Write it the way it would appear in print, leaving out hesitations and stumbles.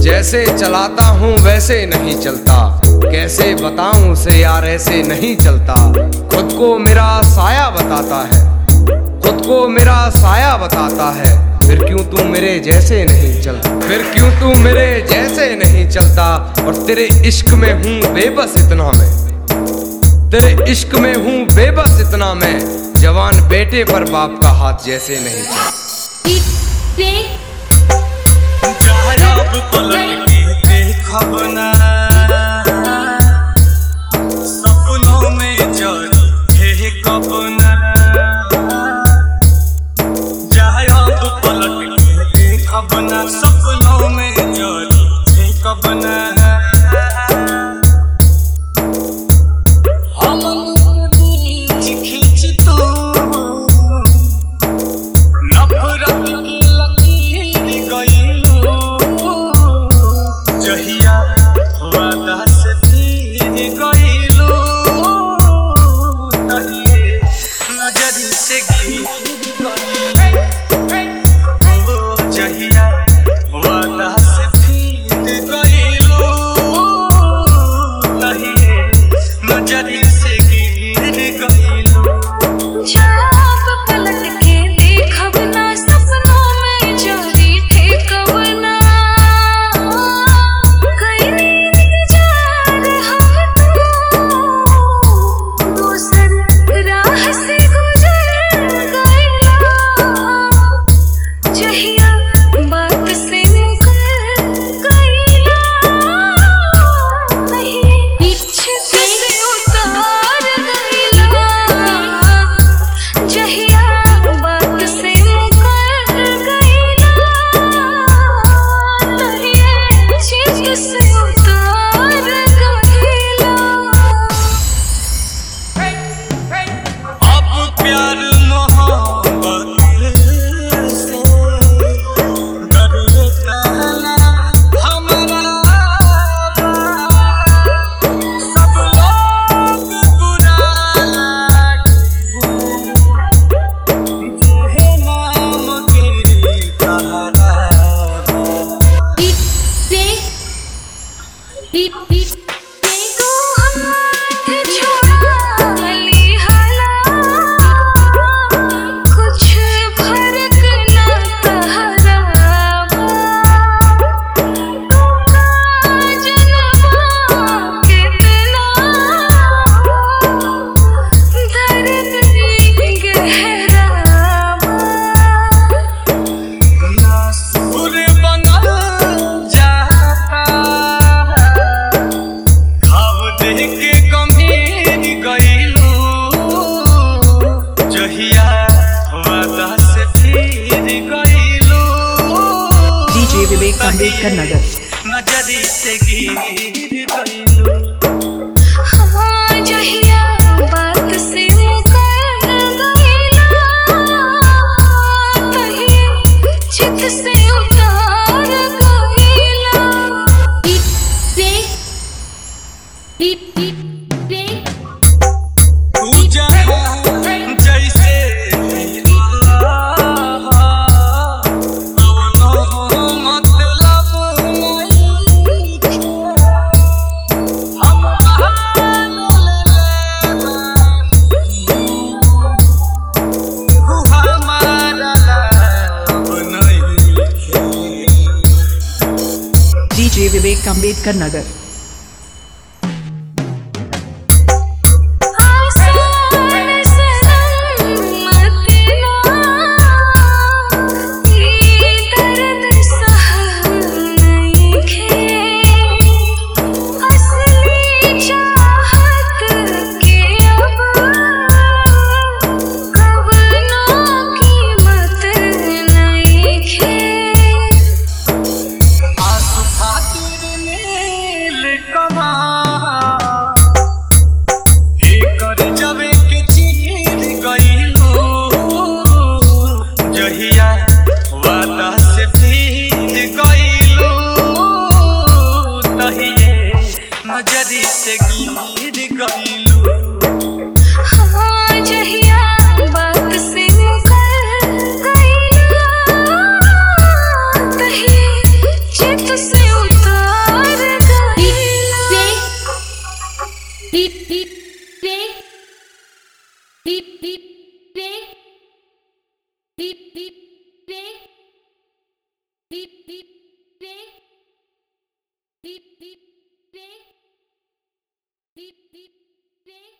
जैसे चलाता हूँ वैसे नहीं चलता, कैसे बताऊं उसे यार ऐसे नहीं चलता। खुद को मेरा साया बताता है, खुद को मेरा साया बताता है। फिर क्यों तू मेरे जैसे नहीं चलता, फिर क्यों तू मेरे जैसे नहीं चलता। और तेरे इश्क में हूँ बेबस इतना मैं, तेरे इश्क में हूँ बेबस इतना मैं। जवान बेटे पर बाप का हाथ जैसे नहीं चलता। सपनों में जड़ी कबना जायब पलट के खबना, सपनों में जड़ी कबना। विवेक अम्बेडकर नगर। नजरी से गिर गइलो हाँ जहिया बात से मुकर गइलो, कहीं चित से उतार गइलो। तू जहाँ जैसे डीजे विवेक Ambedkar Nagar. Deep, deep, deep, deep, deep, deep.